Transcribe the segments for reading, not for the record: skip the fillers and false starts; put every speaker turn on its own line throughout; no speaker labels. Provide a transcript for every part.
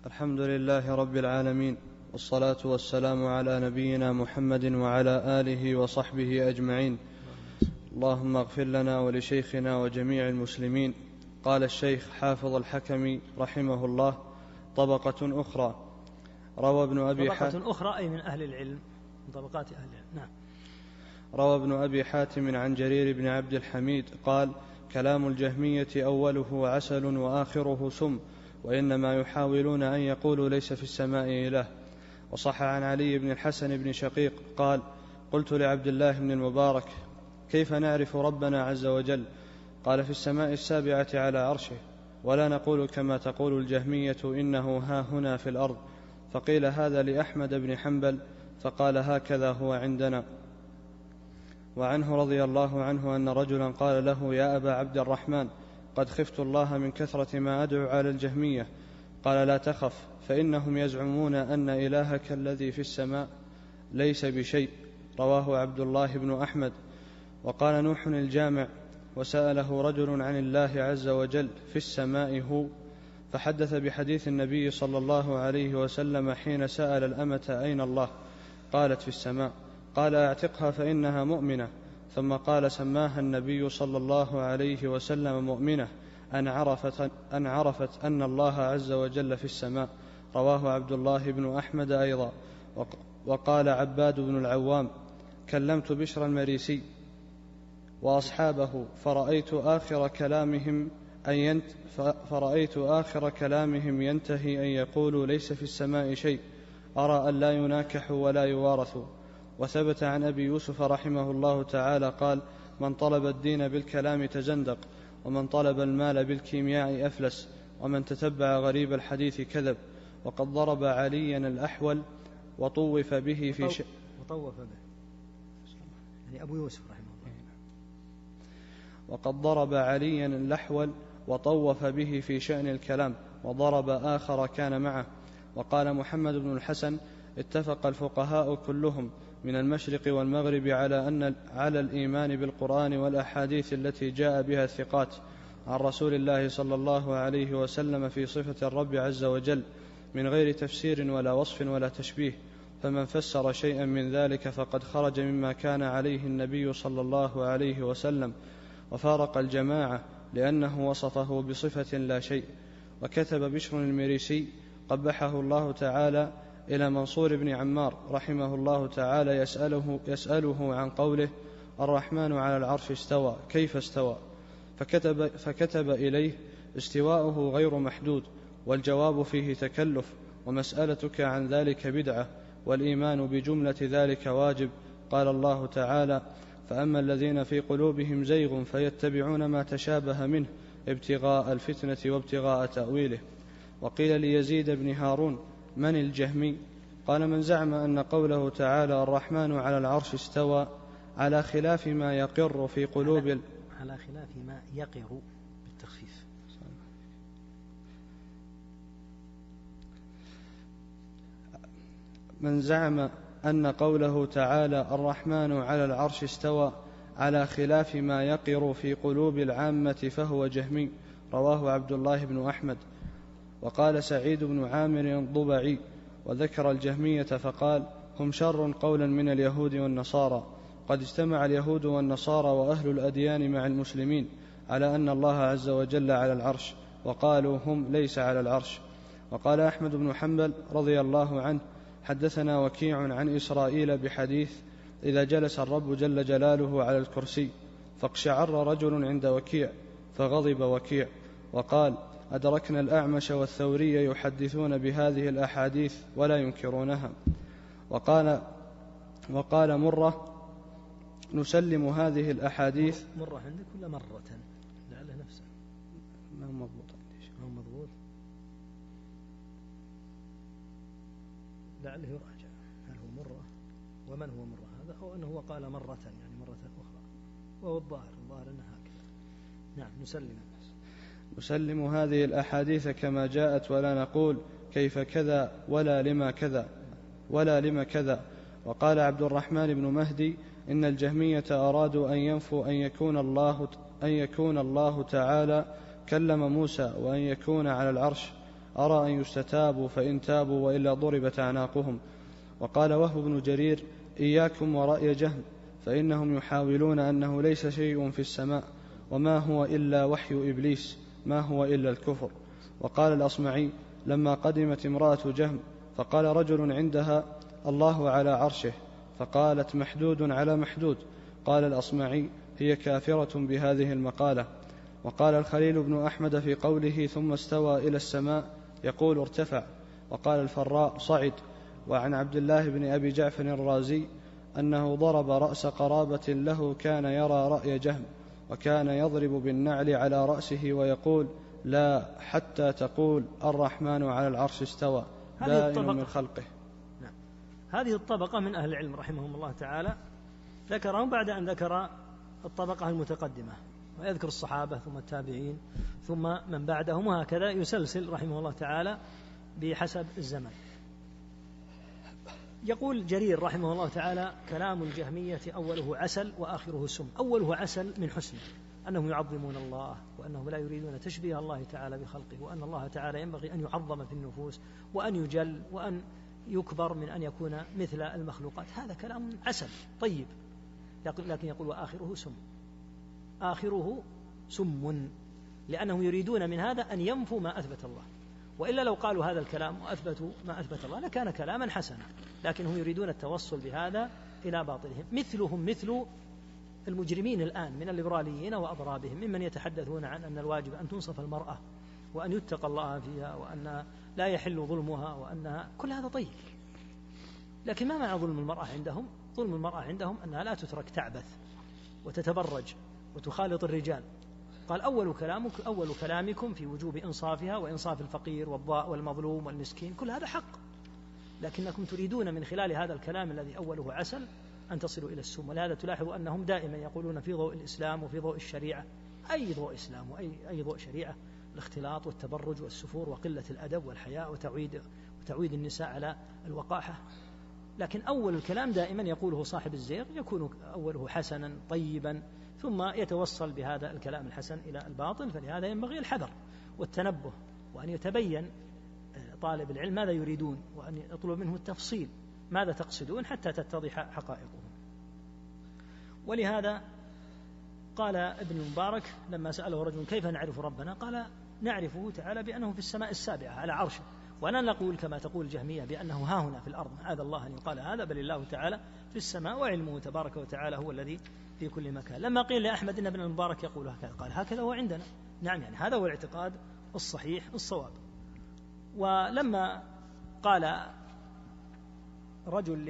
الحمد لله رب العالمين، والصلاة والسلام على نبينا محمد وعلى آله وصحبه أجمعين. اللهم اغفر لنا ولشيخنا وجميع المسلمين. قال الشيخ حافظ الحكمي رحمه الله: طبقة أخرى. روى ابن أبي حاتم،
طبقة أخرى أي من أهل العلم، من طبقات أهل العلم. نعم.
روى ابن أبي حاتم عن جرير بن عبد الحميد قال: كلام الجهمية أوله عسل وآخره سم، وإنما يحاولون أن يقولوا ليس في السماء إله. وصح عن علي بن الحسن بن شقيق قال: قلت لعبد الله بن المبارك: كيف نعرف ربنا عز وجل؟ قال: في السماء السابعة على عرشه، ولا نقول كما تقول الجهمية إنه ها هنا في الأرض. فقيل هذا لأحمد بن حنبل، فقال: هكذا هو عندنا. وعنه رضي الله عنه أن رجلا قال له: يا أبا عبد الرحمن، قد خفت الله من كثرة ما أدعو على الجهمية. قال: لا تخف، فإنهم يزعمون أن إلهك الذي في السماء ليس بشيء. رواه عبد الله بن أحمد. وقال نوح الجامع: وسأله رجل عن الله عز وجل في السماء هو، فحدث بحديث النبي صلى الله عليه وسلم حين سأل الأمة: أين الله؟ قالت: في السماء. قال: اعتقها فإنها مؤمنة. ثم قال: سماها النبي صلى الله عليه وسلم مؤمنة أن عرفت أن الله عز وجل في السماء. رواه عبد الله بن أحمد أيضا. وقال عباد بن العوام: كلمت بشر المريسي وأصحابه فرأيت آخر كلامهم ينتهي أن يقولوا ليس في السماء شيء، أرى أن لا يناكح ولا يوارث. وثبت عن أبي يوسف رحمه الله تعالى قال: من طلب الدين بالكلام تزندق، ومن طلب المال بالكيمياء أفلس، ومن تتبع غريب الحديث كذب. وقد ضرب عليا الأحول وطوف به في
يعني أبو يوسف رحمه الله.
وقد ضرب عليا الأحول وطوف به في شأن الكلام، وضرب آخر كان معه. وقال محمد بن الحسن: اتفق الفقهاء كلهم من المشرق والمغرب على الإيمان بالقرآن والأحاديث التي جاء بها الثقات عن رسول الله صلى الله عليه وسلم في صفة الرب عز وجل، من غير تفسير ولا وصف ولا تشبيه. فمن فسر شيئا من ذلك فقد خرج مما كان عليه النبي صلى الله عليه وسلم، وفارق الجماعة، لأنه وصفه بصفة لا شيء. وكتب بشر المريسي قبحه الله تعالى إلى منصور بن عمار رحمه الله تعالى يسأله عن قوله: الرحمن على العرش استوى، كيف استوى؟ فكتب إليه: استواؤه غير محدود، والجواب فيه تكلف، ومسألتك عن ذلك بدعة، والإيمان بجملة ذلك واجب. قال الله تعالى: فأما الذين في قلوبهم زيغ فيتبعون ما تشابه منه ابتغاء الفتنة وابتغاء تأويله. وقيل ليزيد بن هارون: من الجهمي؟ قال: من زعم أن قوله تعالى الرحمن على العرش استوى على خلاف ما يقر في قلوب
على خلاف ما يقر بالتخفيف.
من زعم أن قوله تعالى الرحمن على العرش استوى على خلاف ما يقر في قلوب العامة فهو جهمي. رواه عبد الله بن أحمد. وقال سعيد بن عامر الضبعي: وذكر الجهمية فقال: هم شر قولا من اليهود والنصارى. قد اجتمع اليهود والنصارى وأهل الأديان مع المسلمين على أن الله عز وجل على العرش، وقالوا هم ليس على العرش. وقال أحمد بن حنبل رضي الله عنه: حدثنا وكيع عن إسرائيل بحديث: إذا جلس الرب جل جلاله على الكرسي. فاقشعر رجل عند وكيع فغضب وكيع وقال: أدركنا الأعمش والثوري يحدثون بهذه الأحاديث ولا ينكرونها. وقال مرة: نسلم هذه الأحاديث.
مرة عندك ولا مرة؟ لعله نفسه
ما هو مضبوط
لعله يراجع هل هو مرة ومن هو مرة هذا، أو أنه قال مرة يعني مرة أخرى، وهو الظاهر أنها هكذا. نعم.
نسلم هذه الأحاديث كما جاءت، ولا نقول كيف كذا ولا لما كذا. وقال عبد الرحمن بن مهدي: إن الجهمية أرادوا أن ينفوا أن يكون الله تعالى كلم موسى، وأن يكون على العرش، أرى أن يستتابوا فإن تابوا وإلا ضربت أعناقهم. وقال وهب بن جرير: إياكم ورأي جهم، فإنهم يحاولون أنه ليس شيء في السماء، وما هو إلا وحي إبليس، ما هو إلا الكفر. وقال الأصمعي: لما قدمت امرأة جهم فقال رجل عندها: الله على عرشه، فقالت: محدود على محدود. قال الأصمعي: هي كافرة بهذه المقالة. وقال الخليل بن أحمد في قوله: ثم استوى إلى السماء، يقول ارتفع. وقال الفراء: صعد. وعن عبد الله بن أبي جعفر الرازي أنه ضرب رأس قرابة له كان يرى رأي جهم، وكان يضرب بالنعل على رأسه ويقول: لا حتى تقول الرحمن على العرش استوى، بائن من خلقه.
نعم. هذه الطبقة من أهل العلم رحمهم الله تعالى ذكرهم بعد أن ذكر الطبقة المتقدمة، ويذكر الصحابة ثم التابعين ثم من بعدهم، وهكذا يسلسل رحمه الله تعالى بحسب الزمن. يقول جرير رحمه الله تعالى: كلام الجهمية أوله عسل وآخره سم. أوله عسل من حسنه أنهم يعظمون الله، وأنهم لا يريدون تشبيه الله تعالى بخلقه، وأن الله تعالى ينبغي أن يعظم في النفوس وأن يجل وأن يكبر من أن يكون مثل المخلوقات. هذا كلام عسل طيب، لكن يقول: وآخره سم. آخره سم، لأنهم يريدون من هذا أن ينفوا ما أثبت الله، وإلا لو قالوا هذا الكلام وأثبتوا ما أثبت الله لكان كلاما حسنا، لكنهم يريدون التوصل بهذا إلى باطلهم. مثلهم مثل المجرمين الآن من الليبراليين وأضرابهم، ممن يتحدثون عن أن الواجب أن تنصف المرأة وأن يتقى الله فيها وأن لا يحل ظلمها، وأنها كل هذا طيب، لكن ما معنى ظلم المرأة عندهم؟ ظلم المرأة عندهم أنها لا تترك تعبث وتتبرج وتخالط الرجال. قال: أول كلامكم في وجوب إنصافها وإنصاف الفقير والمظلوم والمسكين، كل هذا حق، لكنكم تريدون من خلال هذا الكلام الذي أوله عسل أن تصلوا إلى السم. ولهذا تلاحظوا أنهم دائما يقولون في ضوء الإسلام وفي ضوء الشريعة، أي ضوء إسلام وأي ضوء شريعة، الاختلاط والتبرج والسفور وقلة الأدب والحياء وتعويد النساء على الوقاحة. لكن أول الكلام دائما يقوله صاحب الزيغ يكون أوله حسنا طيبا، ثم يتوصل بهذا الكلام الحسن إلى الباطل. فلهذا ينبغي الحذر والتنبه، وأن يتبين طالب العلم ماذا يريدون، وأن يطلب منه التفصيل ماذا تقصدون حتى تتضح حقائقهم. ولهذا قال ابن المبارك لما سأله رجل: كيف نعرف ربنا؟ قال: نعرفه تعالى بأنه في السماء السابعة على عرشه، وأنا نقول كما تقول الجهمية بأنه ها هنا في الأرض، معاذ الله أن يقال هذا، بل الله تعالى في السماء، وعلمه تبارك وتعالى هو الذي في كل مكان. لما قيل لأحمد إن ابن المبارك يقول هكذا، قال: هكذا هو عندنا. نعم، يعني هذا هو الاعتقاد الصحيح الصواب. ولما قال رجل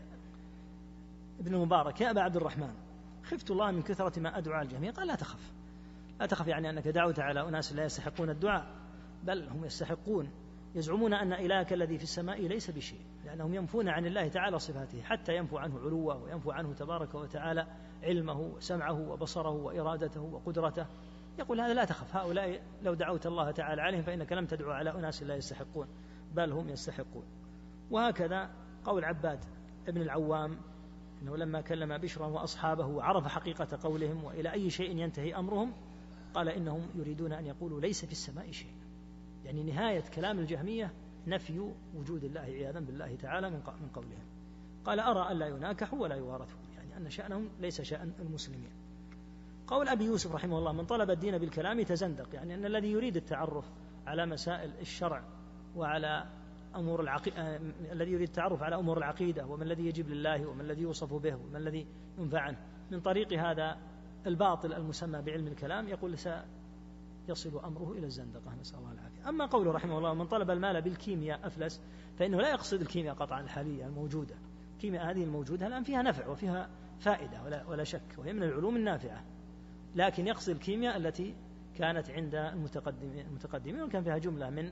لابن المبارك: يا أبا عبد الرحمن، خفت الله من كثرة ما أدعو على الجميع، قال: لا تخف، لا تخف، يعني أنك دعوت على أناس لا يستحقون الدعاء، بل هم يستحقون. يزعمون أن إلهك الذي في السماء ليس بشيء، لأنهم ينفون عن الله تعالى صفاته، حتى ينفوا عنه علوه وينفوا عنه تبارك وتعالى علمه وسمعه وبصره وإرادته وقدرته. يقول: هذا لا تخف، هؤلاء لو دعوت الله تعالى عليهم فإنك لم تدعو على أناس لا يستحقون، بل هم يستحقون. وهكذا قول عباد ابن العوام أنه لما كلم بشرا وأصحابه وعرف حقيقة قولهم وإلى أي شيء ينتهي أمرهم، قال: إنهم يريدون أن يقولوا ليس في السماء شيء، يعني نهاية كلام الجهمية نفي وجود الله عياذا بالله تعالى من قولهم. قال: أرى أن لا يناكحوا ولا يوارثوا، يعني أن شأنهم ليس شأن المسلمين. قول أبي يوسف رحمه الله: من طلب الدين بالكلام تزندق، يعني أن الذي يريد التعرف على مسائل الشرع وعلى أمور العقيدة، الذي يريد التعرف على أمور العقيدة وما الذي يجب لله وما الذي يوصف به وما الذي ينفع عنه من طريق هذا الباطل المسمى بعلم الكلام، يقول يصل أمره إلى الزندقة، نسأل الله العافية. أما قوله رحمه الله: من طلب المال بالكيمياء أفلس، فإنه لا يقصد الكيمياء قطعا الحالية الموجودة، الكيمياء هذه الموجودة الآن فيها نفع وفيها فائدة ولا شك، وهي من العلوم النافعة، لكن يقصد الكيمياء التي كانت عند المتقدمين وكان فيها جملة من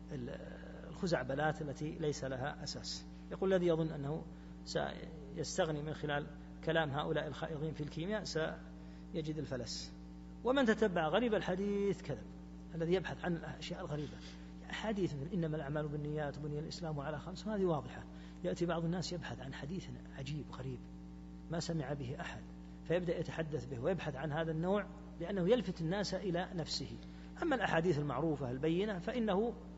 الخزعبلات التي ليس لها أساس. يقول: الذي يظن أنه سيستغني من خلال كلام هؤلاء الخائضين في الكيمياء سيجد الفلس. ومن تتبع غريب الحديث كذب، الذي يبحث عن الأشياء الغريبة، حديث من إنما الأعمال بالنيات وبني الإسلام على خمس، هذه واضحة. يأتي بعض الناس يبحث عن حديث عجيب غريب ما سمع به أحد، فيبدأ يتحدث به ويبحث عن هذا النوع لأنه يلفت الناس إلى نفسه. أما الأحاديث المعروفة البينة فإنه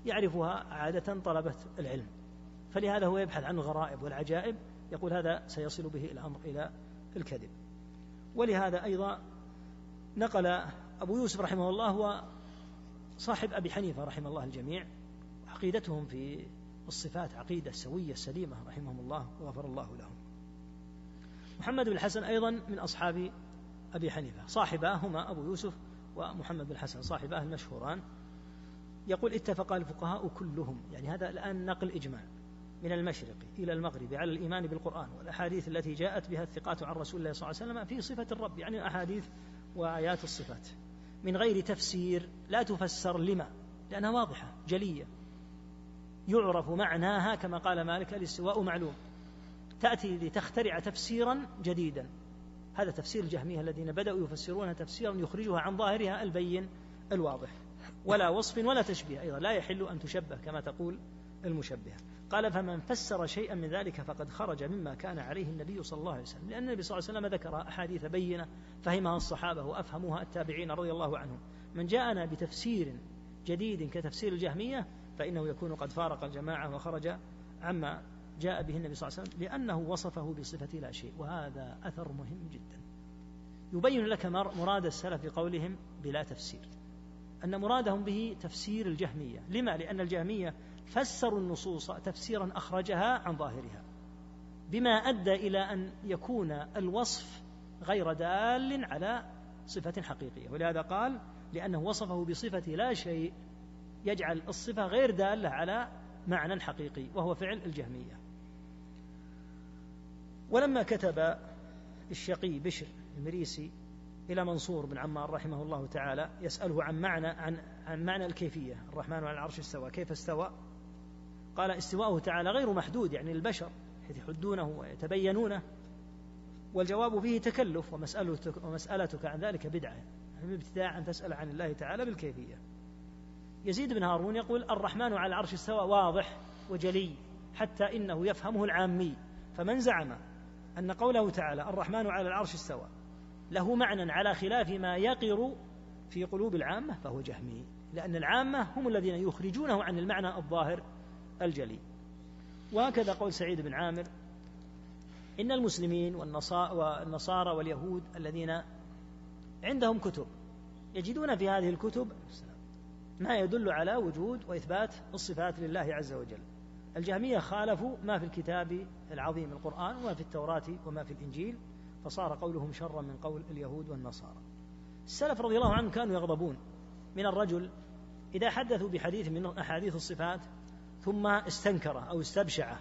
يعرفها عادة طلبة العلم، فلهذا هو يبحث عن الغرائب والعجائب، يقول هذا سيصل به الأمر إلى الكذب. ولهذا أيضا نقل أبو يوسف رحمه الله هو صاحب أبي حنيفة رحمه الله الجميع، عقيدتهم في الصفات عقيدة سوية سليمة رحمهم الله وغفر الله لهم. محمد بن الحسن أيضا من أصحاب أبي حنيفة، صاحباه هما أبو يوسف ومحمد بن الحسن صاحباه المشهوران. يقول اتفق الفقهاء كلهم، يعني هذا الآن نقل إجماع من المشرق إلى المغرب على الإيمان بالقرآن والأحاديث التي جاءت بها الثقات عن رسول الله صلى الله عليه وسلم في صفة الرب، يعني أحاديث وآيات الصفات، من غير تفسير، لا تفسر لما، لأنها واضحة جلية يعرف معناها، كما قال مالك الاستواء معلوم، تأتي لتخترع تفسيرا جديدا. هذا تفسير الجهمية الذين بدأوا يفسرون تفسيرا يخرجها عن ظاهرها البين الواضح، ولا وصف ولا تشبيه، أيضا لا يحل أن تشبه كما تقول المشبهة. قال فمن فسر شيئا من ذلك فقد خرج مما كان عليه النبي صلى الله عليه وسلم، لأن النبي صلى الله عليه وسلم ذكر أحاديث بينة فهمها الصحابة وأفهموها التابعين رضي الله عنهم. من جاءنا بتفسير جديد كتفسير الجهمية فإنه يكون قد فارق الجماعة وخرج عما جاء به النبي صلى الله عليه وسلم، لأنه وصفه بصفة لا شيء. وهذا أثر مهم جدا يبين لك مراد السلف في قولهم بلا تفسير، أن مرادهم به تفسير الجهمية. لما؟ لأن الجهمية فسروا النصوص تفسيرا أخرجها عن ظاهرها، بما أدى إلى أن يكون الوصف غير دال على صفة حقيقية، ولهذا قال لأنه وصفه بصفة لا شيء يجعل الصفة غير دالة على معنى حقيقي، وهو فعل الجهمية. ولما كتب الشقي بشر المريسي إلى منصور بن عمار رحمه الله تعالى يسأله عن معنى الكيفية، الرحمن على العرش استوى، كيف استوى؟ قال استواءه تعالى غير محدود، يعني البشر حيث يحدونه ويتبينونه، والجواب فيه تكلف، ومسألتك عن ذلك بدعة، يعني ابتداء أن تسأل عن الله تعالى بالكيفية. يزيد بن هارون يقول الرحمن على العرش استوى واضح وجلي حتى إنه يفهمه العامي، فمن زعم أن قوله تعالى الرحمن على العرش استوى له معنى على خلاف ما يقر في قلوب العامة فهو جهمي، لأن العامة هم الذين يخرجونه عن المعنى الظاهر الجلي. وهكذا قول سعيد بن عامر إن المسلمين والنصارى واليهود الذين عندهم كتب يجدون في هذه الكتب ما يدل على وجود وإثبات الصفات لله عز وجل. الجهمية خالفوا ما في الكتاب العظيم القرآن وما في التوراة وما في الإنجيل، فصار قولهم شرا من قول اليهود والنصارى. السلف رضي الله عنهم كانوا يغضبون من الرجل إذا حدثوا بحديث من أحاديث الصفات ثم استنكره أو استبشعه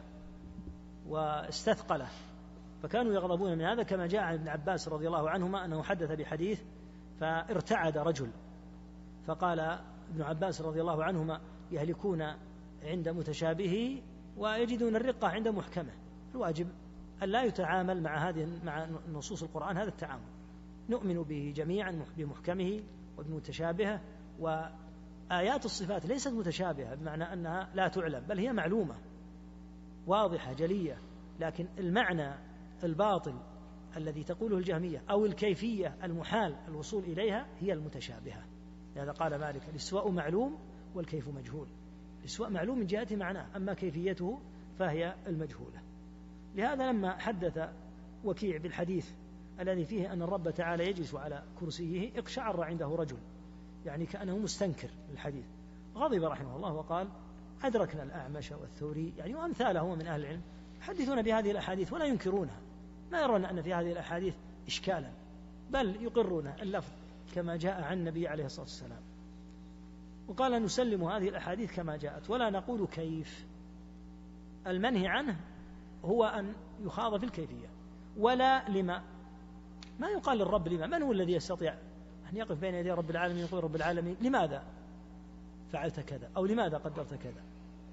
واستثقله، فكانوا يغضبون من هذا، كما جاء عن ابن عباس رضي الله عنهما أنه حدث بحديث فارتعد رجل، فقال ابن عباس رضي الله عنهما يهلكون عند متشابهه ويجدون الرقة عند محكمه. الواجب أن لا يتعامل مع نصوص القرآن هذا التعامل، نؤمن به جميعا بمحكمه وبمتشابهه. وآيات الصفات ليست متشابهة بمعنى أنها لا تعلم، بل هي معلومة واضحة جلية، لكن المعنى الباطل الذي تقوله الجهمية أو الكيفية المحال الوصول إليها هي المتشابهة. لهذا قال مالك الاستواء معلوم والكيف مجهول. الاستواء معلوم من جهة معناه، أما كيفيته فهي المجهولة. لهذا لما حدث وكيع بالحديث الذي فيه أن الرب تعالى يجلس على كرسيه اقشعر عنده رجل، يعني كأنه مستنكر الحديث، غضب رحمه الله وقال أدركنا الأعمش والثوري، يعني وأمثاله من أهل العلم يحدثون بهذه الأحاديث ولا ينكرونها، ما يرون أن في هذه الأحاديث إشكالا، بل يقرون اللفظ كما جاء عن النبي عليه الصلاة والسلام. وقال نسلم هذه الأحاديث كما جاءت ولا نقول كيف. المنهي عنه هو أن يخاض في الكيفية، ولا لما، ما يقال للرب لما. من هو الذي يستطيع أن يقف بين يدي رب العالمين يقول رب العالمين لماذا فعلت كذا أو لماذا قدرت كذا؟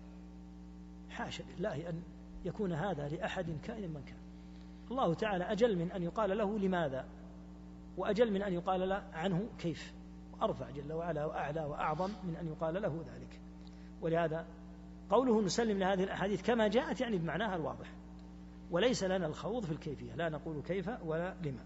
حاشا لله أن يكون هذا لأحد كائن من كان. الله تعالى أجل من أن يقال له لماذا، وأجل من أن يقال له عنه كيف، وأرفع جل وعلا وأعلى وأعظم من أن يقال له ذلك. ولهذا قوله نسلم لهذه الأحاديث كما جاءت يعني بمعناها الواضح، وليس لنا الخوض في الكيفية، لا نقول كيف ولا لما.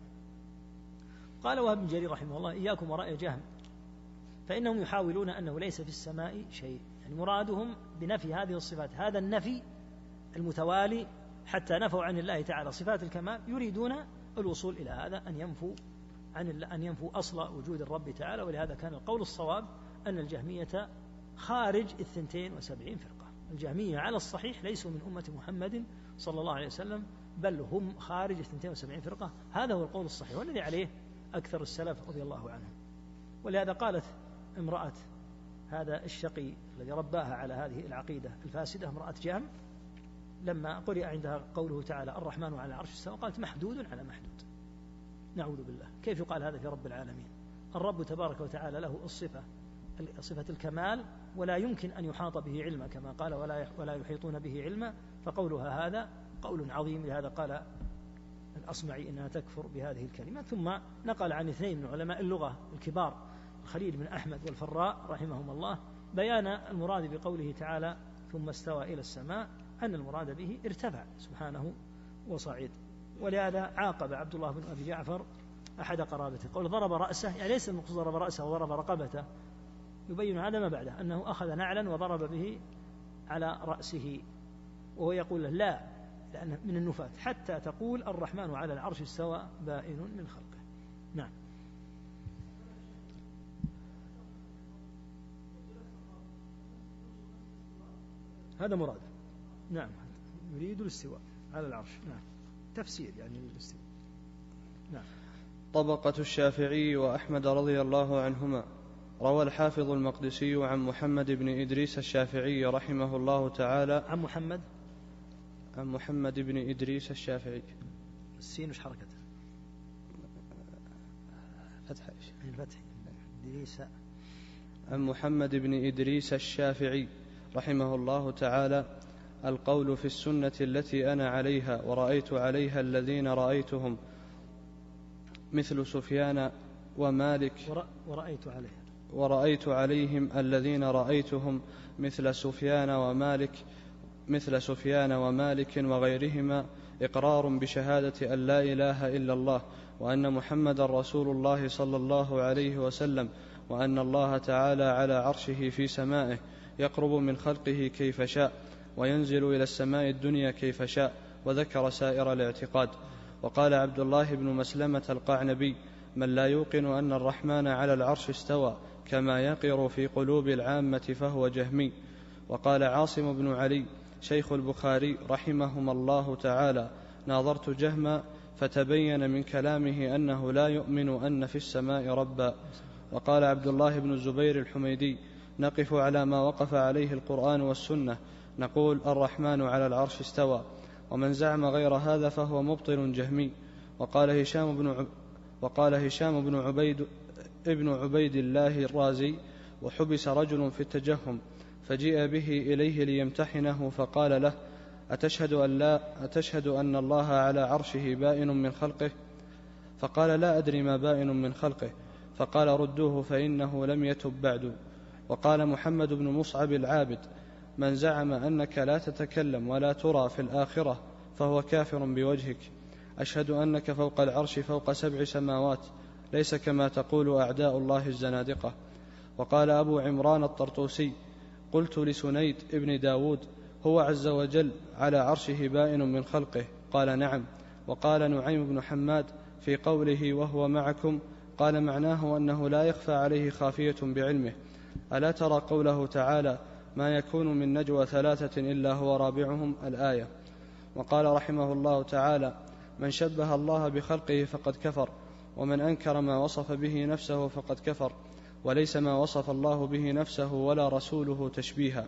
قال وهب بن جرير رحمه الله إياكم ورأي جهم فإنهم يحاولون أنه ليس في السماء شيء. يعني مرادهم بنفي هذه الصفات هذا النفي المتوالي حتى نفوا عن الله تعالى صفات الكمال، يريدون الوصول إلى هذا أن ينفوا أصل وجود الرب تعالى. ولهذا كان القول الصواب أن الجهمية خارج 72 فرقة. الجهمية على الصحيح ليسوا من أمة محمد صلى الله عليه وسلم، بل هم خارج 72 فرقة. هذا هو القول الصحيح والذي عليه أكثر السلف رضي الله عنهم. ولهذا قالت امرأة هذا الشقي الذي رباها على هذه العقيدة الفاسدة، امرأة جهم، لما قرئ عندها قوله تعالى الرحمن على العرش استوى، قالت محدود على محدود. نعوذ بالله، كيف يقال هذا في رب العالمين؟ الرب تبارك وتعالى له صفة الكمال ولا يمكن أن يحاط به علما، كما قال ولا يحيطون به علما. فقولها هذا قول عظيم. لهذا قال الأصمعي إنها تكفر بهذه الكلمة. ثم نقل عن 2 من علماء اللغة الكبار، الخليل بن أحمد والفراء رحمهم الله، بيان المراد بقوله تعالى ثم استوى إلى السماء، أن المراد به ارتفع سبحانه وصعد. ولهذا عاقب عبد الله بن أبي جعفر أحد قرابته، قول ضرب رأسه، يعني ليس المقصود ضرب رأسه وضرب رقبته، يبين هذا ما بعده أنه أخذ نعلا وضرب به على رأسه، وهو يقول له لا، لأنه من النفاة، حتى تقول الرحمن على العرش استوى بائن من خلقه. نعم. هذا مراد. نعم، يريد الاستواء على العرش. نعم، تفسير يعني الاستواء. نعم.
طبقة الشافعي وأحمد رضي الله عنهما. روى الحافظ المقدسي عن محمد بن إدريس الشافعي رحمه الله تعالى
عن محمد
بن إدريس الشافعي.
السين وش حركته؟ الفتح. إدريس.
عن محمد بن إدريس الشافعي رحمه الله تعالى: القول في السنة التي أنا عليها ورأيت عليها الذين رأيتهم مثل سفيان ومالك ورأيت عليهم الذين رأيتهم مثل سفيان ومالك وغيرهما إقرار بشهادة أن لا إله إلا الله وأن محمد رسول الله صلى الله عليه وسلم، وأن الله تعالى على عرشه في سمائه يقرب من خلقه كيف شاء وينزل إلى السماء الدنيا كيف شاء، وذكر سائر الاعتقاد. وقال عبد الله بن مسلمة القعنبي: من لا يوقن أن الرحمن على العرش استوى كما يقر في قلوب العامة فهو جهمي. وقال عاصم بن علي شيخ البخاري رحمهما الله تعالى: ناظرت جهما فتبين من كلامه أنه لا يؤمن أن في السماء ربا. وقال عبد الله بن الزبير الحميدي: نقف على ما وقف عليه القرآن والسنة، نقول الرحمن على العرش استوى، ومن زعم غير هذا فهو مبطل جهمي. وقال هشام بن عبيد الله الرازي: وحبس رجل في التجهم فجيء به إليه ليمتحنه فقال له: أتشهد أن الله على عرشه بائن من خلقه؟ فقال: لا أدري ما بائن من خلقه. فقال: ردوه فإنه لم يتب بعد. وقال محمد بن مصعب العابد: من زعم أنك لا تتكلم ولا ترى في الآخرة فهو كافر بوجهك. أشهد أنك فوق العرش فوق 7 سماوات، ليس كما تقول أعداء الله الزنادقة. وقال أبو عمران الطرطوسي: قلت لسنيد ابن داود: هو عز وجل على عرشه بائن من خلقه؟ قال: نعم. وقال نعيم بن حماد في قوله: وهو معكم، قال: معناه أنه لا يخفى عليه خافية بعلمه. ألا ترى قوله تعالى: ما يكون من نجوى 3 إلا هو رابعهم، الآية. وقال رحمه الله تعالى: من شبه الله بخلقه فقد كفر، ومن أنكر ما وصف به نفسه فقد كفر، وليس ما وصف الله به نفسه ولا رسوله تشبيها.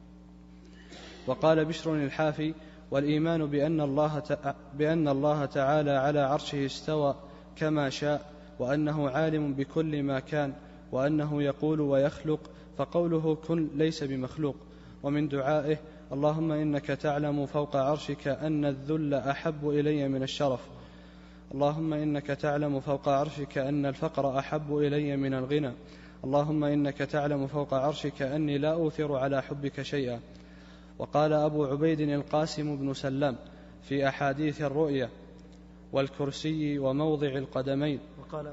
وقال بشر الحافي: والإيمان بأن الله تعالى على عرشه استوى كما شاء، وأنه عالم بكل ما كان، وأنه يقول ويخلق، فقوله كن ليس بمخلوق. ومن دعائه: اللهم إنك تعلم فوق عرشك أن الذل أحب إلي من الشرف، اللهم إنك تعلم فوق عرشك أن الفقر أحب إلي من الغنى، اللهم إنك تعلم فوق عرشك أني لا أوثر على حبك شيئا. وقال أبو عبيد القاسم بن سلام في أحاديث الرؤيا والكرسي وموضع القدمين.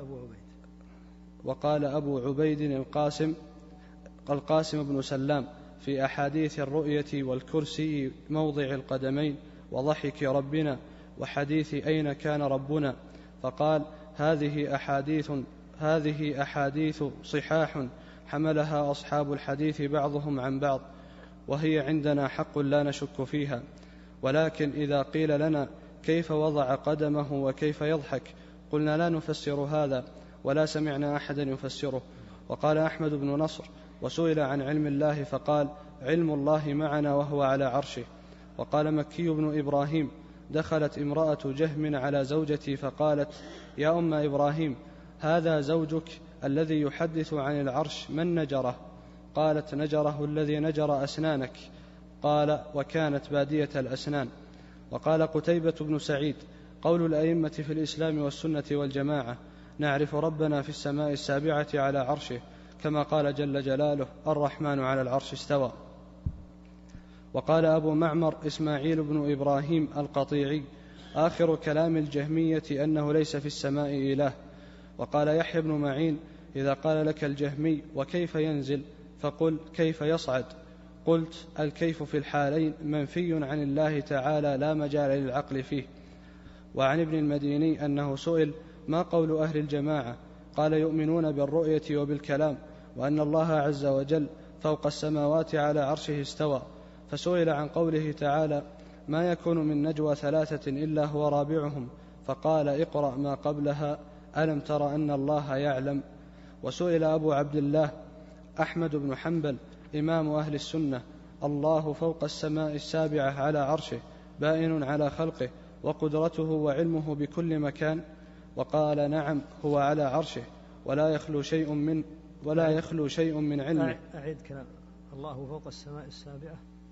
وقال أبو عبيد القاسم بن سلام في أحاديث الرؤية والكرسي موضع القدمين وضحك ربنا وحديث أين كان ربنا، فقال هذه أحاديث صحاح حملها أصحاب الحديث بعضهم عن بعض، وهي عندنا حق لا نشك فيها، ولكن إذا قيل لنا كيف وضع قدمه وكيف يضحك قلنا لا نفسر هذا ولا سمعنا أحدا يفسره. وقال أحمد بن نصر وسئل عن علم الله فقال علم الله معنا وهو على عرشه. وقال مكي بن إبراهيم دخلت امرأة جهم على زوجتي فقالت يا أم إبراهيم هذا زوجك الذي يحدث عن العرش من نجره؟ قالت نجره الذي نجر أسنانك. قال وكانت بادية الأسنان. وقال قتيبة بن سعيد قول الأئمة في الإسلام والسنة والجماعة نعرف ربنا في السماء السابعة على عرشه، كما قال جل جلاله الرحمن على العرش استوى. وقال أبو معمر إسماعيل بن إبراهيم القطيعي آخر كلام الجهمية أنه ليس في السماء إله. وقال يحيى بن معين إذا قال لك الجهمي وكيف ينزل فقل كيف يصعد، قلت الكيف في الحالين منفي عن الله تعالى لا مجال للعقل فيه. وعن ابن المديني أنه سئل ما قول أهل الجماعة؟ قال يؤمنون بالرؤية وبالكلام، وأن الله عز وجل فوق السماوات على عرشه استوى. فسئل عن قوله تعالى ما يكون من نجوى ثلاثة إلا هو رابعهم، فقال اقرأ ما قبلها ألم تر أن الله يعلم. وسئل أبو عبد الله أحمد بن حنبل إمام أهل السنة الله فوق السماء السابعة على عرشه بائن على خلقه وقدرته وعلمه بكل مكان؟ وقال نعم هو على عرشه ولا يخلو شيء من علمه.
أعيد كلام. الله فوق السماء السابعة.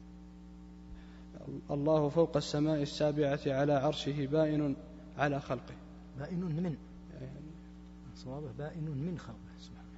الله فوق السماء السابعة على عرشه بائن على خلقه.
بائن من صوابه بائن من خلقه سبحانه.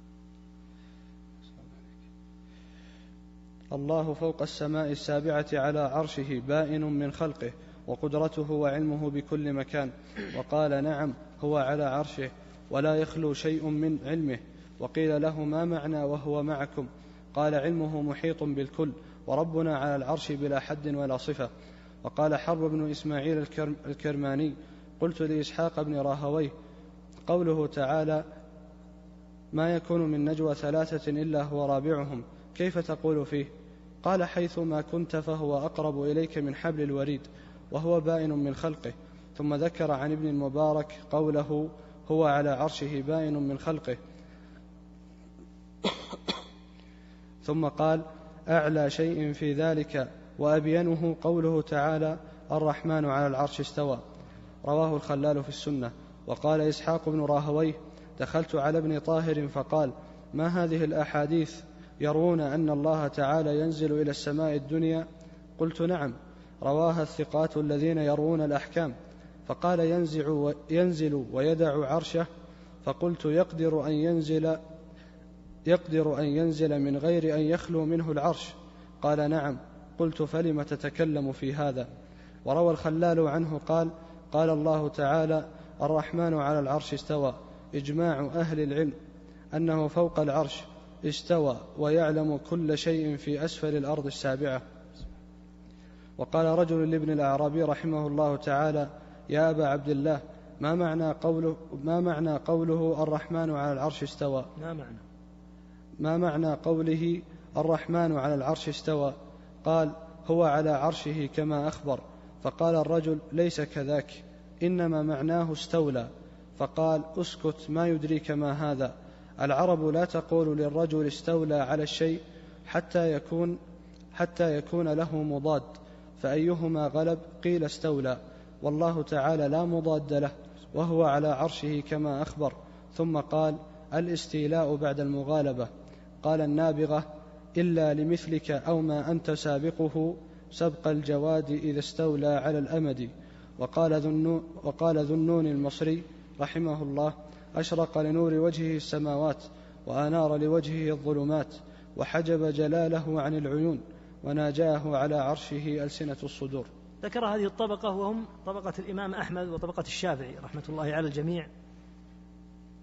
الله فوق السماء السابعة على عرشه بائن من خلقه وقدرته وعلمه بكل مكان. وقال نعم هو على عرشه ولا يخلو شيء من علمه. وقيل له ما معنى وهو معكم؟ قال علمه محيط بالكل وربنا على العرش بلا حد ولا صفة. وقال حرب بن إسماعيل الكرماني قلت لإسحاق بن راهويه قوله تعالى ما يكون من نجوى ثلاثة إلا هو رابعهم كيف تقول فيه؟ قال حيث ما كنت فهو أقرب إليك من حبل الوريد وهو بائن من خلقه. ثم ذكر عن ابن المبارك قوله هو على عرشه بائن من خلقه. ثم قال أعلى شيء في ذلك وأبينه قوله تعالى الرحمن على العرش استوى. رواه الخلال في السنة. وقال إسحاق بن راهويه دخلت على ابن طاهر فقال ما هذه الأحاديث يروون أن الله تعالى ينزل إلى السماء الدنيا؟ قلت نعم رواها الثقات الذين يروون الأحكام. فقال ينزل ويدع عرشه. فقلت يقدر أن ينزل من غير أن يخلو منه العرش؟ قال نعم. قلت فلم تتكلم في هذا؟ وروى الخلال عنه قال الله تعالى الرحمن على العرش استوى إجماع أهل العلم أنه فوق العرش استوى ويعلم كل شيء في أسفل الأرض السابعة. وقال رجل لابن الأعرابي رحمه الله تعالى يا أبا عبد الله ما معنى قوله الرحمن على العرش استوى؟ ما معنى قوله الرحمن على العرش استوى؟ قال هو على عرشه كما أخبر. فقال الرجل ليس كذاك إنما معناه استولى. فقال اسكت ما يدريك ما هذا، العرب لا تقول للرجل استولى على الشيء حتى يكون له مضاد، فأيهما غلب قيل استولى، والله تعالى لا مضاد له وهو على عرشه كما أخبر. ثم قال الاستيلاء بعد المغالبة. قال النابغة إلا لمثلك أو ما أنت سابقه سبق الجواد إذا استولى على الأمد. وقال ذو النون المصري رحمه الله أشرق لنور وجهه السماوات وأنار لوجهه الظلمات وحجب جلاله عن العيون وناجاه على عرشه ألسنة الصدور.
ذكر هذه الطبقة وهم طبقة الإمام أحمد وطبقة الشافعي رحمة الله على الجميع،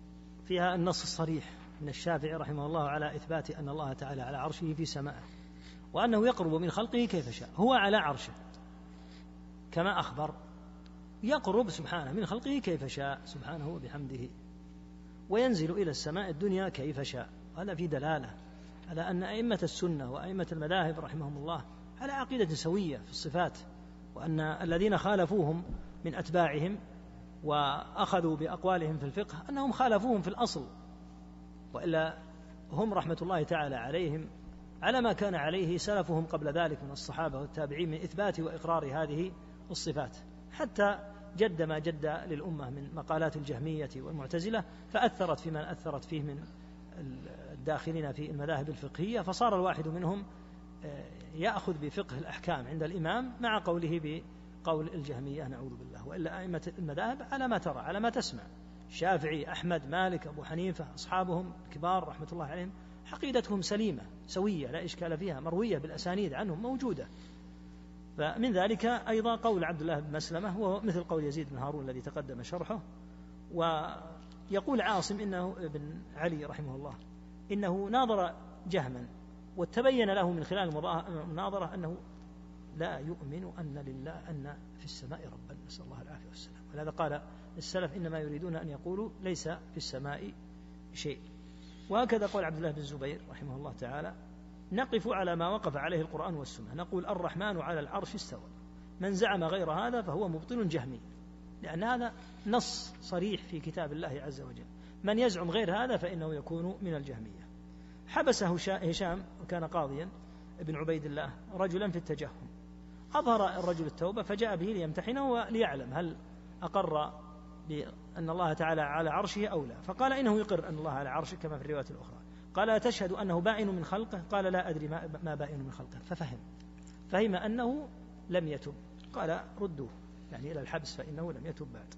فيها النص الصريح من الشافعي رحمه الله على إثبات أن الله تعالى على عرشه في سماء، وأنه يقرب من خلقه كيف شاء. هو على عرشه كما أخبر، يقرب سبحانه من خلقه كيف شاء سبحانه وبحمده، وينزل إلى السماء الدنيا كيف شاء. هذا في دلالة على أن أئمة السنة وأئمة المذاهب رحمهم الله على عقيدة سوية في الصفات، وأن الذين خالفوهم من أتباعهم وأخذوا بأقوالهم في الفقه أنهم خالفوهم في الأصل، وإلا هم رحمة الله تعالى عليهم على ما كان عليه سلفهم قبل ذلك من الصحابة والتابعين من إثبات وإقرار هذه الصفات، حتى جد ما جد للأمة من مقالات الجهمية والمعتزلة، فأثرت فيما أثرت فيه من الداخلين في المذاهب الفقهية، فصار الواحد منهم يأخذ بفقه الأحكام عند الإمام مع قوله بقول الجهمية نعوذ بالله. وإلا أئمة المذاهب على ما ترى على ما تسمع، الشافعي أحمد مالك أبو حنيفة أصحابهم كبار رحمة الله عليهم عقيدتهم سليمة سوية لا إشكال فيها، مروية بالأسانيد عنهم موجودة. فمن ذلك أيضا قول عبد الله بن مسلمة وهو مثل قول يزيد بن هارون الذي تقدم شرحه. ويقول عاصم إنه ابن علي رحمه الله إنه ناظر جهما وتبين له من خلال المناظرة أنه لا يؤمن أن لله أن في السماء ربا، نسأل الله العافية والسلام. ولهذا قال السلف إنما يريدون أن يقولوا ليس في السماء شيء. وهكذا قول عبد الله بن الزبير رحمه الله تعالى نقف على ما وقف عليه القرآن والسنة، نقول الرحمن على العرش استوى، من زعم غير هذا فهو مبطل جهمي، لأن هذا نص صريح في كتاب الله عز وجل، من يزعم غير هذا فإنه يكون من الجهمية. حبسه هشام وكان قاضيا ابن عبيد الله رجلا في التجهم، أظهر الرجل التوبة فجاء به ليمتحنه وليعلم هل أقر بأن الله تعالى على عرشه أو لا، فقال إنه يقر أن الله على عرشه كما في الرواية الأخرى. قال تشهد أنه بائن من خلقه؟ قال لا أدري ما بائن من خلقه، فهم أنه لم يتب، قال ردوه يعني إلى الحبس فإنه لم يتب بعد.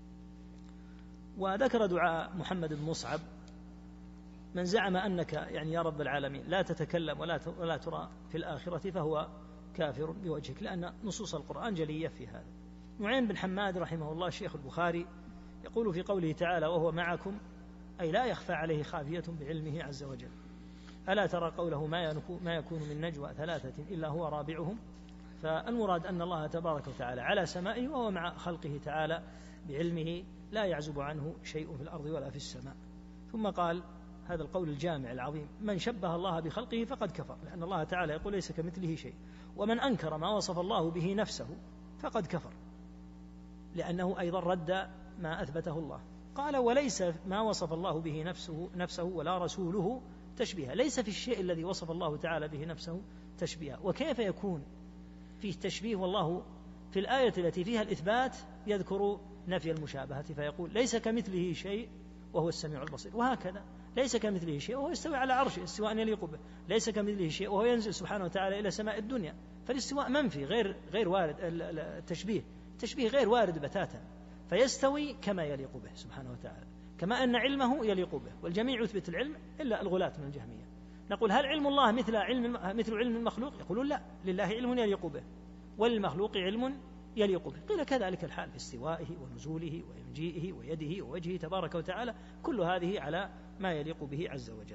وذكر دعاء محمد بن مصعب من زعم أنك يعني يا رب العالمين لا تتكلم ولا ترى في الآخرة فهو كافر بوجهك، لأن نصوص القرآن جلية في هذا. نعيم بن حماد رحمه الله شيخ البخاري يقول في قوله تعالى وهو معكم أي لا يخفى عليه خافية بعلمه عز وجل. ألا ترى قوله ما يكون من نجوى ثلاثة إلا هو رابعهم، فالمراد أن الله تبارك وتعالى على سمائه وهو مع خلقه تعالى بعلمه لا يعزب عنه شيء في الأرض ولا في السماء. ثم قال هذا القول الجامع العظيم من شبه الله بخلقه فقد كفر، لأن الله تعالى يقول ليس كمثله شيء، ومن أنكر ما وصف الله به نفسه فقد كفر، لأنه أيضا رد ما أثبته الله. قال وليس ما وصف الله به نفسه ولا رسوله تشبيها، ليس في الشيء الذي وصف الله تعالى به نفسه تشبيها. وكيف يكون فيه تشبيه والله في الآية التي فيها الإثبات يذكر نفي المشابهة فيقول ليس كمثله شيء وهو السميع البصير، وهكذا ليس كمثله شيء وهو يستوي على عرشه استواء يليق به، ليس كمثله شيء وهو ينزل سبحانه وتعالى إلى سماء الدنيا، فالاستواء منفي غير وارد، التشبيه غير وارد بتاتا، فيستوي كما يليق به سبحانه وتعالى، كما أن علمه يليق به، والجميع يثبت العلم إلا الغلاة من الجهمية. نقول هل علم الله مثل علم المخلوق؟ يقولون لا، لله علم يليق به وللمخلوق علم يليق به. قيل كذلك الحال في استوائه ونزوله ومجيئه ويده ووجهه تبارك وتعالى، كل هذه على ما يليق به عز وجل.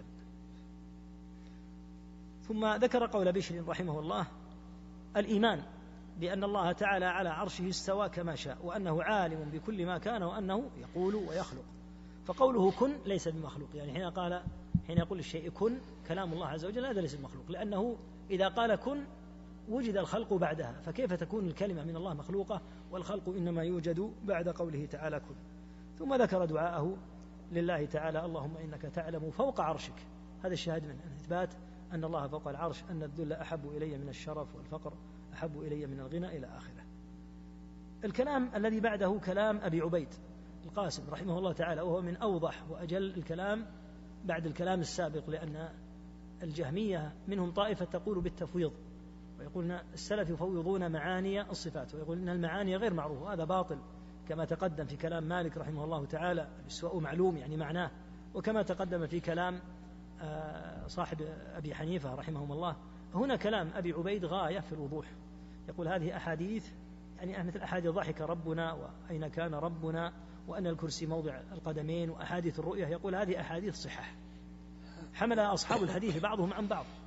ثم ذكر قول بشر رحمه الله الإيمان بأن الله تعالى على عرشه استوى كما شاء، وأنه عالم بكل ما كان، وأنه يقول ويخلق. فقوله كن ليس بمخلوق، يعني حين يقول الشيء كن كلام الله عز وجل هذا ليس بمخلوق، لأنه إذا قال كن وجد الخلق بعدها، فكيف تكون الكلمة من الله مخلوقة والخلق إنما يوجد بعد قوله تعالى كن. ثم ذكر دعاءه لله تعالى اللهم إنك تعلم فوق عرشك، هذا الشاهد من إثبات أن الله فوق العرش، أن الذل أحب إلي من الشرف والفقر أحب إلي من الغنى إلى آخره. الكلام الذي بعده كلام أبي عبيد القاسم رحمه الله تعالى، وهو من أوضح وأجل الكلام بعد الكلام السابق، لأن الجهمية منهم طائفة تقول بالتفويض، ويقولون السلف يفوضون معاني الصفات، ويقول إن المعاني غير معروفة، هذا باطل، كما تقدم في كلام مالك رحمه الله تعالى الاستواء معلوم يعني معناه، وكما تقدم في كلام صاحب أبي حنيفة رحمهم الله. هنا كلام أبي عبيد غاية في الوضوح، يقول هذه أحاديث يعني مثل أحاديث ضحك ربنا وأين كان ربنا وأن الكرسي موضع القدمين وأحاديث الرؤية، يقول هذه أحاديث صحح حمل أصحاب الحديث بعضهم عن بعض،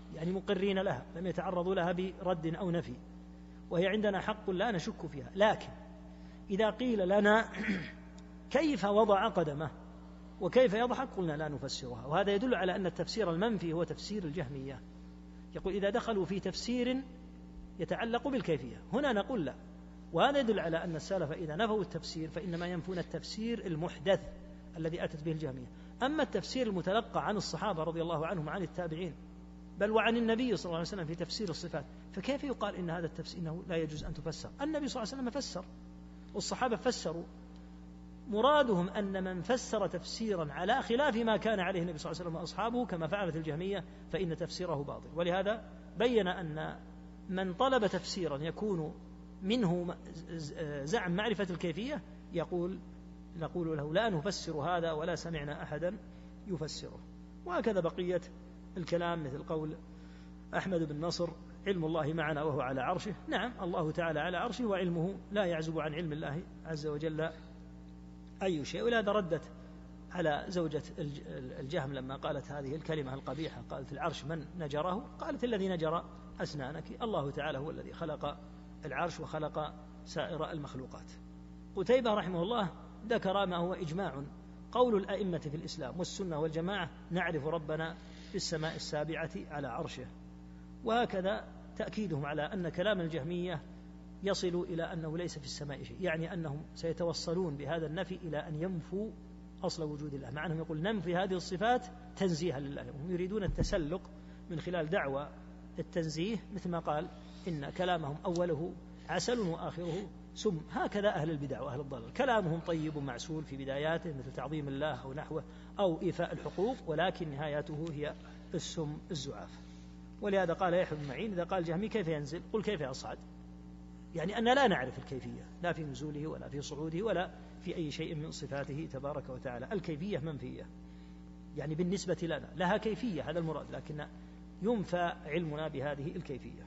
يعني مقرين لها، لم يتعرضوا لها برد أو نفي، وهي عندنا حق لا نشك فيها. لكن إذا قيل لنا كيف وضع قدمه وكيف يضحك قلنا لا نفسرها، وهذا يدل على أن التفسير المنفي هو تفسير الجهمية. يقول إذا دخلوا في تفسير يتعلق بالكيفية، هنا نقول لا، وهذا يدل على أن السلف إذا نفوا التفسير فإنما ينفون التفسير المحدث الذي أتت به الجهمية. أما التفسير المتلقى عن الصحابة رضي الله عنهم عن التابعين بل وعن النبي صلى الله عليه وسلم في تفسير الصفات، فكيف يقال إن هذا التفسير إنه لا يجوز أن تفسر؟ النبي صلى الله عليه وسلم فسر والصحابة فسروا. مرادهم أن من فسر تفسيرا على خلاف ما كان عليه النبي صلى الله عليه وسلم وأصحابه كما فعلت الجهمية فإن تفسيره باطل. ولهذا بين أن من طلب تفسيرا يكون منه زعم معرفة الكيفية نقول له لا نفسر هذا ولا سمعنا أحدا يفسره. وهكذا بقية الكلام مثل قول أحمد بن نصر علم الله معنا وهو على عرشه. نعم الله تعالى على عرشه وعلمه لا يعزب عن علم الله عز وجل أي شيء. ولهذا ردت على زوجة الجهم لما قالت هذه الكلمة القبيحة، قالت العرش من نجره؟ قالت الذي نجر أسنانك. الله تعالى هو الذي خلق العرش وخلق سائر المخلوقات. قتيبة رحمه الله ذكر ما هو إجماع قول الأئمة في الإسلام والسنة والجماعة نعرف ربنا في السماء السابعة على عرشه. وهكذا تأكيدهم على أن كلام الجهمية يصل إلى أنه ليس في السماء شيء، يعني أنهم سيتوصلون بهذا النفي إلى أن ينفوا أصل وجود الله، مع أنهم يقول ننفي هذه الصفات تنزيها لله. هم يريدون التسلق من خلال دعوى التنزيه، مثل ما قال إن كلامهم أوله عسل وآخره سم. هكذا أهل البدع وأهل الضلال، كلامهم طيب ومعسول في بداياته مثل تعظيم الله أو نحوه أو إيفاء الحقوق، ولكن نهايته هي السم الزعاف. ولهذا قال يحيى بن معين إذا قال جهمي كيف ينزل؟ قل كيف يصعد، يعني أن لا نعرف الكيفية لا في نزوله ولا في صعوده ولا في أي شيء من صفاته تبارك وتعالى. الكيفية منفية، يعني بالنسبة لنا لها كيفية هذا المراد، لكن ينفى علمنا بهذه الكيفية.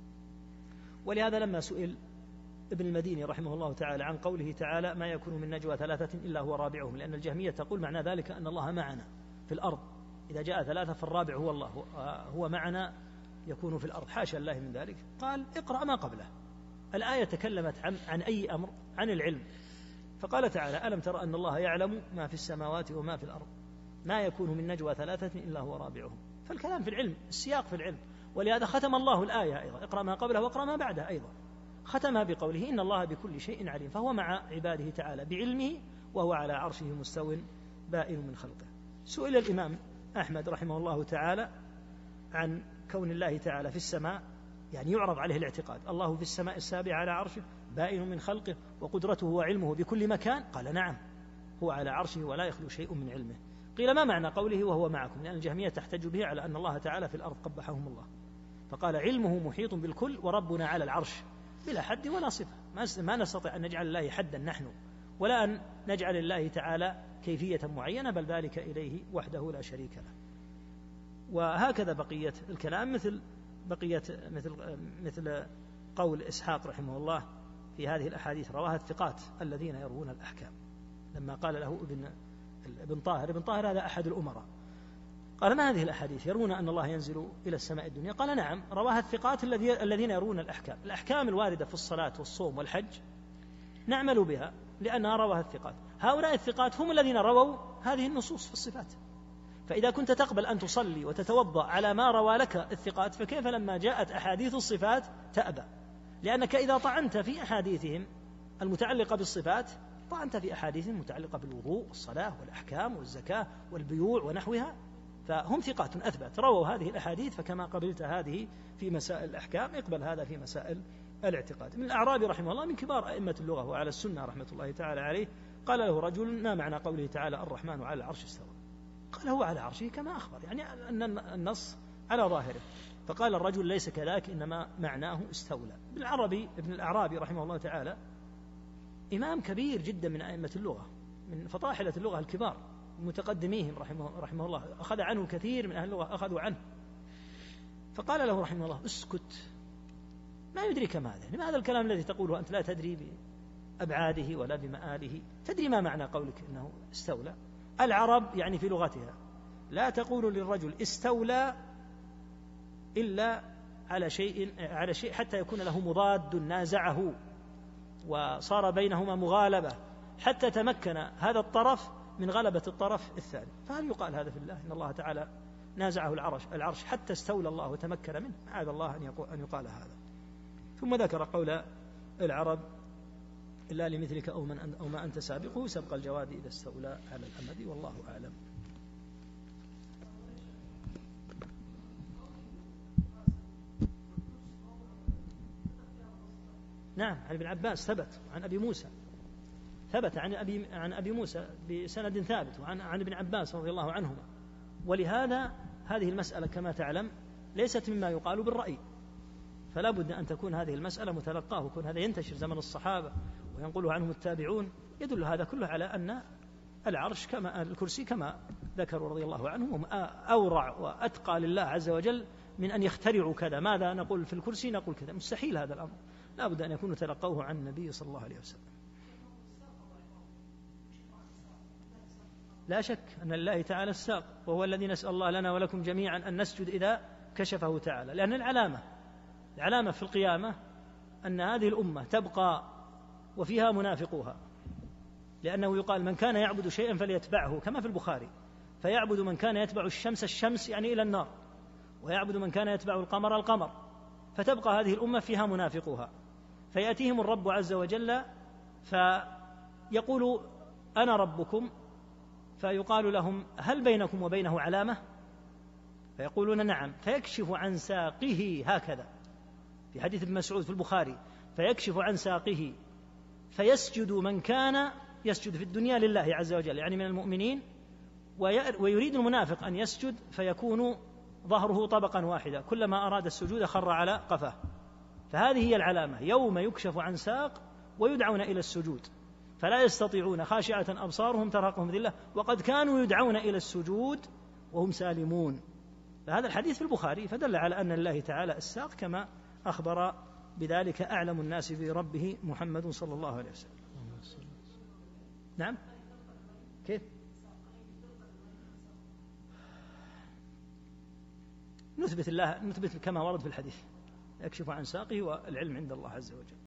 ولهذا لما سئل ابن المديني رحمه الله تعالى عن قوله تعالى ما يكون من نجوى ثلاثة إلا هو رابعهم، لأن الجهمية تقول معنى ذلك أن الله معنا في الأرض، إذا جاء ثلاثة فالرابع هو الله، هو معنا يكون في الأرض. حاشا الله من ذلك. قال اقرأ ما قبله، الآية تكلمت عن أي أمر؟ عن العلم. فقال تعالى ألم ترى أن الله يعلم ما في السماوات وما في الأرض ما يكون من نجوى ثلاثة إلا هو رابعهم. فالكلام في العلم، السياق في العلم. ولهذا ختم الله الآية أيضا اقرأ ما قبله واقرأ ما بعده أيضا، ختمها بقوله إن الله بكل شيء عليم، فهو مع عباده تعالى بعلمه وهو على عرشه مستو بائن من خلقه. سئل الإمام أحمد رحمه الله تعالى عن كون الله تعالى في السماء، يعني يعرض عليه الاعتقاد الله في السماء السابعة على عرشه بائن من خلقه وقدرته وعلمه بكل مكان، قال نعم هو على عرشه ولا يخلو شيء من علمه. قيل ما معنى قوله وهو معكم؟ لأن الجهمية تحتج به على أن الله تعالى في الأرض قبحهم الله. فقال علمه محيط بالكل وربنا على العرش بلا حد ولا صفة. ما نستطيع أن نجعل الله حدا نحن، ولا أن نجعل الله تعالى كيفية معينة، بل ذلك إليه وحده لا شريك له. وهكذا بقية الكلام مثل قول إسحاق رحمه الله في هذه الأحاديث رواها الثقات الذين يروون الأحكام، لما قال له ابن طاهر هذا أحد الأمراء، قال ما هذه الأحاديث يرون أن الله ينزل إلى السماء الدنيا؟ قال نعم رواها الثقات الذين يرون الأحكام الواردة في الصلاة والصوم والحج نعمل بها لأنها رواها الثقات. هؤلاء الثقات هم الذين رووا هذه النصوص في الصفات. فإذا كنت تقبل أن تصلي وتتوضأ على ما روى لك الثقات، فكيف لما جاءت أحاديث الصفات تأبى؟ لأنك إذا طعنت في أحاديثهم المتعلقة بالصفات طعنت في أحاديثهم المتعلقة بالوضوء والصلاة والأحكام والزكاة والبيوع ونحوها. فهم ثقات أثبت رووا هذه الأحاديث، فكما قبلت هذه في مسائل الأحكام اقبل هذا في مسائل الاعتقاد. من الأعرابي رحمه الله من كبار أئمة اللغة وعلى السنة رحمة الله تعالى عليه، قال له رجل ما معنى قوله تعالى الرحمن على العرش استوى؟ قال هو على عرشه كما أخبر، يعني أن النص على ظاهره. فقال الرجل ليس كذلك، إنما معناه استولى. ابن الأعرابي رحمه الله تعالى إمام كبير جدا من أئمة اللغة، من فطاحلة اللغة الكبار متقدميهم رحمه الله، أخذ عنه كثير من أهل اللغة أخذوا عنه. فقال له رحمه الله اسكت، ما يدريك ماذا، يعني هذا الكلام الذي تقوله أنت لا تدري بأبعاده ولا بمآله، تدري ما معنى قولك إنه استولى؟ العرب يعني في لغتها لا تقول للرجل استولى إلا على شيء حتى يكون له مضاد نازعه وصار بينهما مغالبة حتى تمكن هذا الطرف من غلبة الطرف الثاني. فهل يقال هذا في الله إن الله تعالى نازعه العرش حتى استولى الله وتمكن منه؟ معاذ الله أن يقال هذا. ثم ذكر قول العرب إلا لمثلك أو ما أنت سابقه سبق الجواد إذا استولى على الأمد، والله أعلم. نعم، عن ابن عباس ثبت، عن أبي موسى ثبت عن أبي موسى بسند ثابت، وعن ابن عباس رضي الله عنهما. ولهذا هذه المسألة كما تعلم ليست مما يقال بالرأي، فلا بد أن تكون هذه المسألة متلقاه، ويكون هذا ينتشر زمن الصحابة وينقله عنهم التابعون. يدل هذا كله على أن العرش كما الكرسي كما ذكروا رضي الله عنهم أورع وأتقى لله عز وجل من أن يخترعوا كذا. ماذا نقول في الكرسي؟ نقول كذا. مستحيل هذا الأمر، لا بد أن يكونوا تلقوه عن النبي صلى الله عليه وسلم. لا شك أن لله تعالى الساق، وهو الذي نسأل الله لنا ولكم جميعا أن نسجد إذا كشفه تعالى. لأن العلامة في القيامة أن هذه الأمة تبقى وفيها منافقوها، لأنه يقال من كان يعبد شيئا فليتبعه، كما في البخاري، فيعبد من كان يتبع الشمس يعني إلى النار، ويعبد من كان يتبع القمر، فتبقى هذه الأمة فيها منافقوها. فيأتيهم الرب عز وجل فيقول أنا ربكم، فيقال لهم هل بينكم وبينه علامة؟ فيقولون نعم، فيكشف عن ساقه هكذا في حديث ابن مسعود في البخاري، فيكشف عن ساقه فيسجد من كان يسجد في الدنيا لله عز وجل يعني من المؤمنين، ويريد المنافق أن يسجد فيكون ظهره طبقا واحدا، كلما أراد السجود خر على قفاه. فهذه هي العلامة، يوم يكشف عن ساق ويدعون إلى السجود فلا يستطيعون، خاشعة أبصارهم ترهقهم ذلة وقد كانوا يدعون إلى السجود وهم سالمون. فهذا الحديث في البخاري فدل على أن الله تعالى الساق كما أخبر بذلك أعلم الناس بربه محمد صلى الله عليه وسلم. نعم، كيف نثبت كما ورد في الحديث، يكشف عن ساقه والعلم عند الله عز وجل.